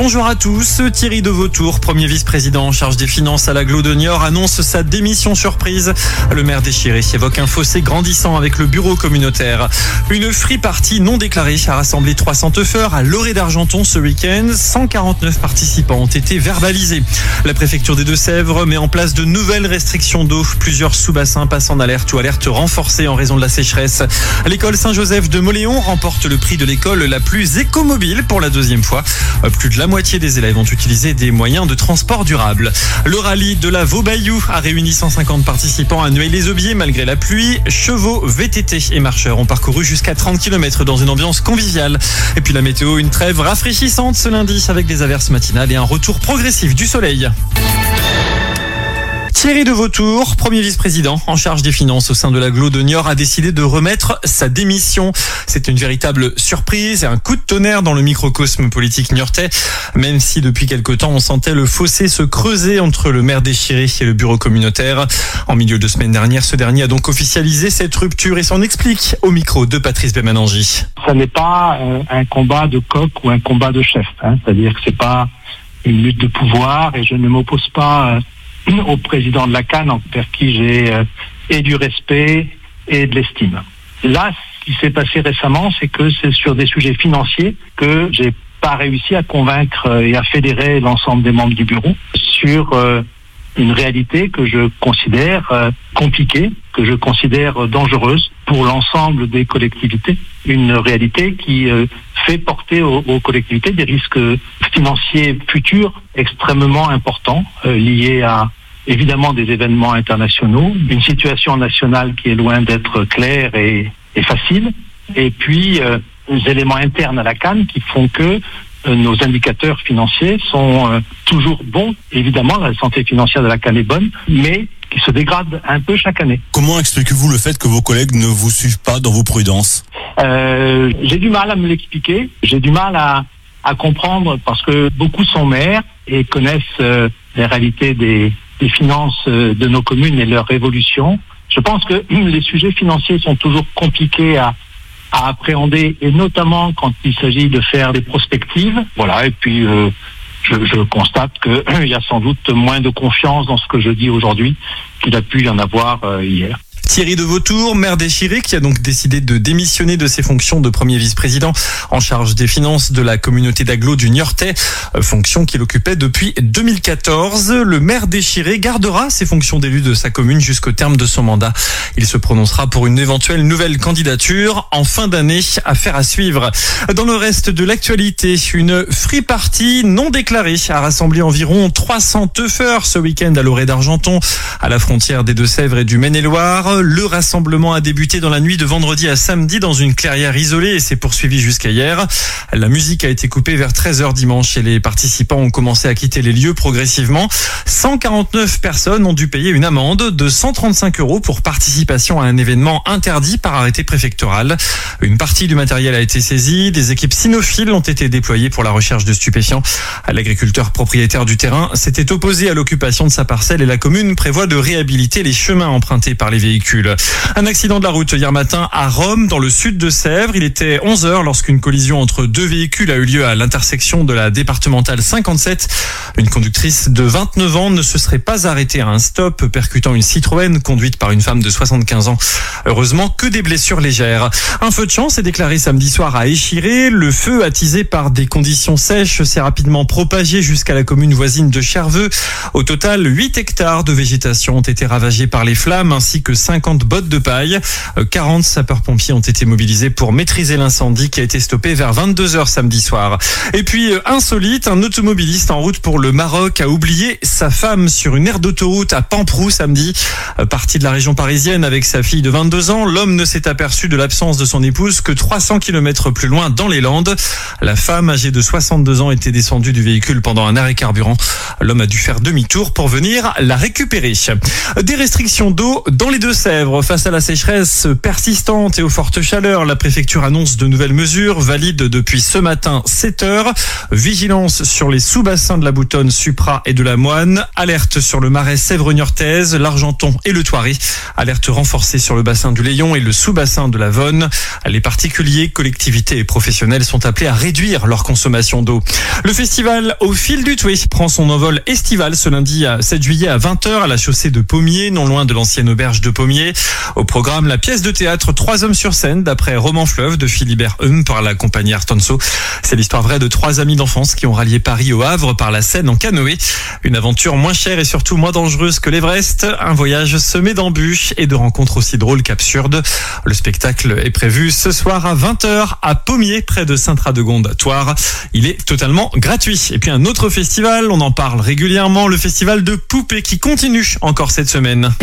Bonjour à tous. Thierry Devautour, premier vice-président en charge des finances à l'Agglo de Niort, annonce sa démission surprise. Le maire déchiré évoque un fossé grandissant avec le bureau communautaire. Une free party non déclarée a rassemblé 300 teufeurs à Loré d'Argenton ce week-end. 149 participants ont été verbalisés. La préfecture des Deux-Sèvres met en place de nouvelles restrictions d'eau. Plusieurs sous-bassins passent en alerte ou alerte renforcée en raison de la sécheresse. L'école Saint-Joseph de Mauléon remporte le prix de l'école la plus écomobile pour la deuxième fois. Plus de la moitié des élèves ont utilisé des moyens de transport durables. Le rallye de la Vaubayou a réuni 150 participants à Nueil-les-Aubiers malgré la pluie. Chevaux, VTT et marcheurs ont parcouru jusqu'à 30 km dans une ambiance conviviale. Et puis la météo, une trêve rafraîchissante ce lundi avec des averses matinales et un retour progressif du soleil. Thierry Devautour, premier vice-président en charge des finances au sein de l'Agglo de Niort, a décidé de remettre sa démission. C'est une véritable surprise et un coup de tonnerre dans le microcosme politique niortais. Même si depuis quelque temps on sentait le fossé se creuser entre le maire déchiré et le bureau communautaire. En milieu de semaine dernière, ce dernier a donc officialisé cette rupture et s'en explique au micro de Patrice Bémanangi. Ça n'est pas un combat de coq ou un combat de chef. C'est-à-dire que c'est pas une lutte de pouvoir et je ne m'oppose pas au président de la CAN, envers qui j'ai et du respect et de l'estime. Là, ce qui s'est passé récemment, c'est que c'est sur des sujets financiers que j'ai pas réussi à convaincre et à fédérer l'ensemble des membres du bureau sur une réalité que je considère compliquée, que je considère dangereuse pour l'ensemble des collectivités. Une réalité qui fait porter aux collectivités des risques financiers futurs extrêmement importants liés à évidemment des événements internationaux, une situation nationale qui est loin d'être claire et facile, et puis des éléments internes à la CAN qui font que nos indicateurs financiers sont toujours bons. Évidemment, la santé financière de la CAN est bonne, mais qui se dégrade un peu chaque année. Comment expliquez-vous le fait que vos collègues ne vous suivent pas dans vos prudences ? J'ai du mal à me l'expliquer. J'ai du mal à comprendre parce que beaucoup sont maires et connaissent les réalités des finances de nos communes et leur évolution. Je pense que les sujets financiers sont toujours compliqués à appréhender et notamment quand il s'agit de faire des prospectives. Voilà, et puis je constate qu'il y a sans doute moins de confiance dans ce que je dis aujourd'hui qu'il a pu y en avoir hier. Thierry Devautour, maire déchiré, qui a donc décidé de démissionner de ses fonctions de premier vice-président en charge des finances de la communauté d'Agglo du Niortais, fonction qu'il occupait depuis 2014. Le maire déchiré gardera ses fonctions d'élu de sa commune jusqu'au terme de son mandat. Il se prononcera pour une éventuelle nouvelle candidature en fin d'année, affaire à suivre. Dans le reste de l'actualité, une free party non déclarée a rassemblé environ 300 teufeurs ce week-end à Loré d'Argenton, à la frontière des Deux-Sèvres et du Maine-et-Loire. Le rassemblement a débuté dans la nuit de vendredi à samedi dans une clairière isolée et s'est poursuivi jusqu'à hier. La musique a été coupée vers 13h dimanche et les participants ont commencé à quitter les lieux progressivement. 149 personnes ont dû payer une amende de 135 € pour participation à un événement interdit par arrêté préfectoral. Une partie du matériel a été saisie. Des équipes cynophiles ont été déployées pour la recherche de stupéfiants. L'agriculteur propriétaire du terrain s'était opposé à l'occupation de sa parcelle et la commune prévoit de réhabiliter les chemins empruntés par les véhicules. Un accident de la route hier matin à Rome, dans le sud de Sèvres. Il était 11h lorsqu'une collision entre deux véhicules a eu lieu à l'intersection de la départementale 57. Une conductrice de 29 ans ne se serait pas arrêtée à un stop, percutant une Citroën conduite par une femme de 75 ans. Heureusement que des blessures légères. Un feu de champ s'est déclaré samedi soir à Échiré. Le feu, attisé par des conditions sèches, s'est rapidement propagé jusqu'à la commune voisine de Cherveux. Au total, 8 hectares de végétation ont été ravagés par les flammes, ainsi que 50 bottes de paille. 40 sapeurs-pompiers ont été mobilisés pour maîtriser l'incendie qui a été stoppé vers 22h samedi soir. Et puis, insolite, un automobiliste en route pour le Maroc a oublié sa femme sur une aire d'autoroute à Pamprou samedi. Parti de la région parisienne avec sa fille de 22 ans, l'homme ne s'est aperçu de l'absence de son épouse que 300 km plus loin dans les Landes. La femme, âgée de 62 ans, était descendue du véhicule pendant un arrêt carburant. L'homme a dû faire demi-tour pour venir la récupérer. Des restrictions d'eau dans les Deux-Sèvres Deux-Sèvres, face à la sécheresse persistante et aux fortes chaleurs, la préfecture annonce de nouvelles mesures, valide depuis ce matin 7h. Vigilance sur les sous-bassins de la Boutonne, Supra et de la Moine. Alerte sur le marais Sèvres-Niortaise, l'Argenton et le Thoiry. Alerte renforcée sur le bassin du Layon et le sous-bassin de la Vonne. Les particuliers, collectivités et professionnels sont appelés à réduire leur consommation d'eau. Le festival Au fil du Toué prend son envol estival ce lundi 7 juillet à 20h à la chaussée de Pommiers, non loin de l'ancienne auberge de Pommiers. Au programme, la pièce de théâtre 3 hommes sur scène d'après Roman Fleuve de Philibert Hum par la compagnie Artonso. C'est l'histoire vraie de 3 amis d'enfance qui ont rallié Paris au Havre par la Seine en canoë. Une aventure moins chère et surtout moins dangereuse que l'Everest. Un voyage semé d'embûches et de rencontres aussi drôles qu'absurdes. Le spectacle est prévu ce soir à 20h à Pommiers, près de Saint-Radegonde-Thouars. Il est totalement gratuit. Et puis un autre festival, on en parle régulièrement, le festival de Poupées qui continue encore cette semaine.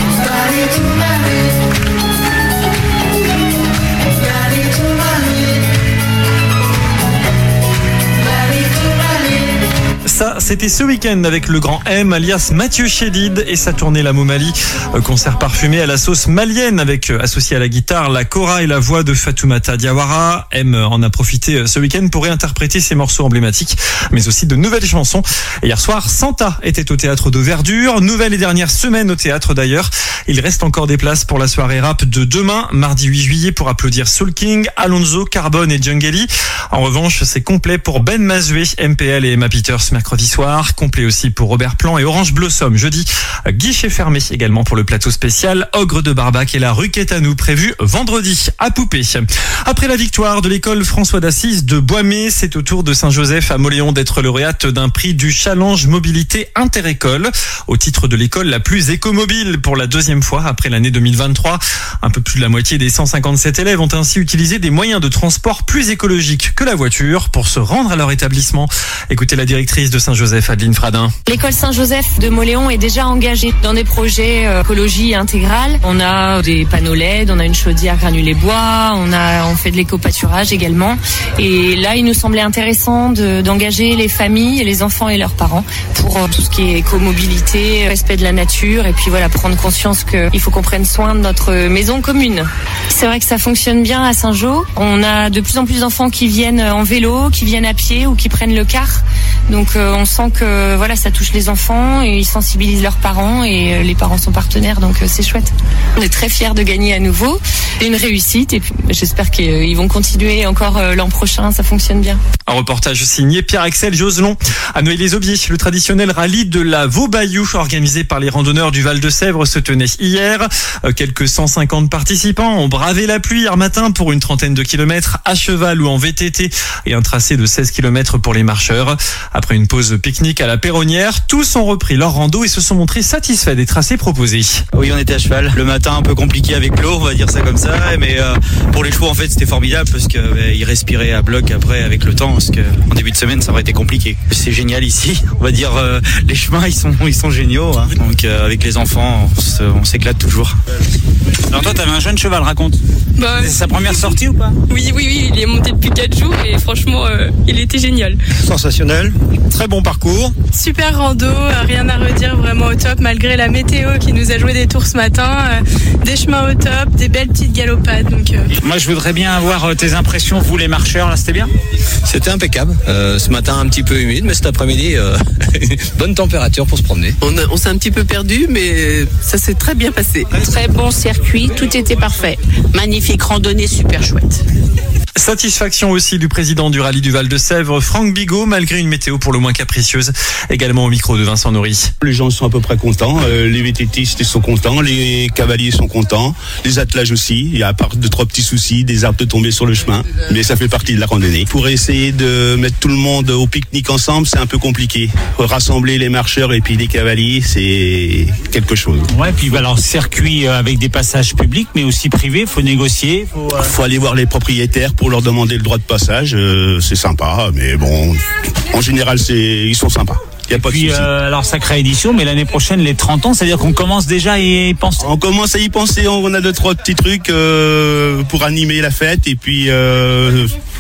Ça, c'était ce week-end avec le grand M, alias Mathieu Chédid et sa tournée La Moumali. Concert parfumé à la sauce malienne avec associé à la guitare la kora et la voix de Fatoumata Diawara. M en a profité ce week-end pour réinterpréter ses morceaux emblématiques, mais aussi de nouvelles chansons. Et hier soir, Santa était au théâtre de Verdure. Nouvelle et dernière semaine au théâtre d'ailleurs. Il reste encore des places pour la soirée rap de demain, mardi 8 juillet, pour applaudir Soul King, Alonso, Carbone et Djungeli. En revanche, c'est complet pour Ben Mazoué, MPL et Emma Peters mercredi soir. Complet aussi pour Robert Plant et Orange Blossom jeudi. Guichet fermé également pour le plateau spécial Ogre de Barbac et la Ruquette à nous prévu vendredi à Poupée. Après la victoire de l'école François d'Assise de Boimé, c'est au tour de Saint-Joseph à Mauléon d'être lauréate d'un prix du Challenge Mobilité Interécole au titre de l'école la plus écomobile pour la deuxième fois après l'année 2023. Un peu plus de la moitié des 157 élèves ont ainsi utilisé des moyens de transport plus écologiques que la voiture pour se rendre à leur établissement. Écoutez la directrice de Saint-Joseph, Adeline Fradin. L'école Saint-Joseph de Mauléon est déjà engagée dans des projets écologie intégrale. On a des panneaux LED, on a une chaudière granulée bois, on fait de l'éco-pâturage également. Et là, il nous semblait intéressant d'engager les familles et les enfants et leurs parents pour tout ce qui est écomobilité, respect de la nature et puis voilà, prendre conscience qu'il faut qu'on prenne soin de notre maison commune. C'est vrai que ça fonctionne bien à Saint-Jo. On a de plus en plus d'enfants qui viennent en vélo, qui viennent à pied ou qui prennent le car. Donc on sent que voilà, ça touche les enfants et ils sensibilisent leurs parents et les parents sont partenaires, donc c'est chouette. On est très fiers de gagner à nouveau. C'est une réussite et puis j'espère qu'ils vont continuer encore l'an prochain, ça fonctionne bien. Un reportage signé Pierre-Axel Joselon. À Noël-les-Aubiers, le traditionnel rallye de la Vaubayou organisé par les randonneurs du Val-de-Sèvres se tenait hier. Quelques 150 participants ont bravé la pluie hier matin pour une trentaine de kilomètres à cheval ou en VTT et un tracé de 16 km pour les marcheurs. Après une pause pique-nique à la Perronnière, tous ont repris leur rando et se sont montrés satisfaits des tracés proposés. Oui, on était à cheval. Le matin un peu compliqué avec l'eau, on va dire ça comme ça, mais pour les chevaux en fait c'était formidable parce qu'ils respiraient à bloc après avec le temps, parce qu'en début de semaine ça aurait été compliqué. C'est génial ici, on va dire les chemins ils sont géniaux, hein. Donc avec les enfants on s'éclate toujours. Alors toi t'avais un jeune cheval, raconte. C'est sa première sortie ou pas? Oui, il est monté depuis 4 jours et franchement il était génial. Sensationnel, très bon parcours. Super rando, rien à redire, vraiment au top malgré la météo qui nous a joué des tours ce matin. Des chemins au top, des belles petites galopades. Donc, Moi je voudrais bien avoir tes impressions, vous les marcheurs, là c'était bien? C'était impeccable. Ce matin un petit peu humide, mais cet après-midi, bonne température pour se promener. On s'est un petit peu perdu, mais ça s'est très bien passé. Très bon circuit, tout était parfait. Magnifique randonnée, super chouette. Satisfaction aussi du président du rallye du Val-de-Sèvres, Franck Bigot, malgré une météo pour le moins capricieuse. Également au micro de Vincent Nory. Les gens sont à peu près contents, les VTTistes sont contents, les cavaliers sont contents, les attelages aussi. Il y a à part 2-3 petits soucis, des arbres de tomber sur le chemin, mais ça fait partie de la randonnée. Pour essayer de mettre tout le monde au pique-nique ensemble, c'est un peu compliqué. Rassembler les marcheurs et puis les cavaliers, c'est quelque chose. Ouais, puis alors circuit avec des passages publics, mais aussi privés, faut négocier. Faut aller voir les propriétaires pour leur demander le droit de passage, c'est sympa, mais bon, en général, ils sont sympas. Y a pas de souci. Alors sacrée édition, mais l'année prochaine les 30 ans, c'est-à-dire qu'on commence déjà à y penser. On commence à y penser, on a 2-3 petits trucs pour animer la fête et puis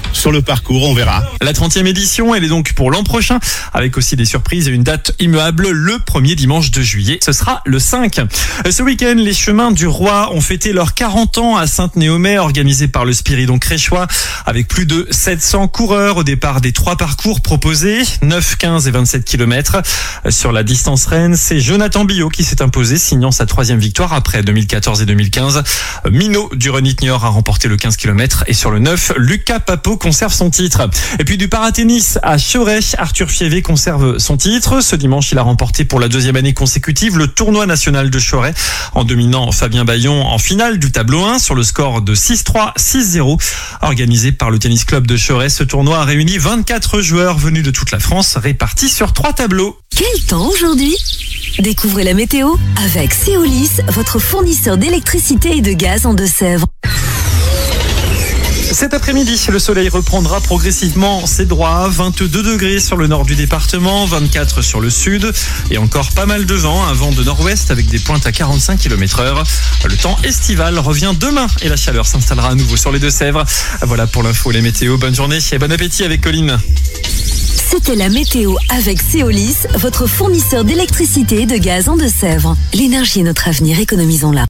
sur le parcours, on verra. La 30e édition, elle est donc pour l'an prochain, avec aussi des surprises et une date immuable le premier dimanche de juillet. Ce sera le 5. Ce week-end, les Chemins du Roi ont fêté leurs 40 ans à Sainte-Néomée, organisé par le Spiridon Créchois, avec plus de 700 coureurs au départ des 3 parcours proposés, 9, 15 et 27 km. Sur la distance reine, c'est Jonathan Billot qui s'est imposé, signant sa 3e victoire après 2014 et 2015. Minot du Renit Niort a remporté le 15 km et sur le 9, Lucas Papeau conserve son titre. Et puis du paratennis à Choret, Arthur Fievé conserve son titre. Ce dimanche, il a remporté pour la 2e année consécutive le tournoi national de Choret en dominant Fabien Bayon en finale du tableau 1 sur le score de 6-3, 6-0. Organisé par le tennis club de Choret, ce tournoi a réuni 24 joueurs venus de toute la France répartis sur 3 tableaux. Quel temps aujourd'hui ? Découvrez la météo avec Céolis, votre fournisseur d'électricité et de gaz en Deux-Sèvres. Cet après-midi, le soleil reprendra progressivement ses droits. 22 degrés sur le nord du département, 24 sur le sud et encore pas mal de vent, un vent de nord-ouest avec des pointes à 45 km/h. Le temps estival revient demain et la chaleur s'installera à nouveau sur les Deux-Sèvres. Voilà pour l'info, les météos. Bonne journée et bon appétit avec Colline. C'était la météo avec Céolis, votre fournisseur d'électricité et de gaz en Deux-Sèvres. L'énergie est notre avenir, économisons-la.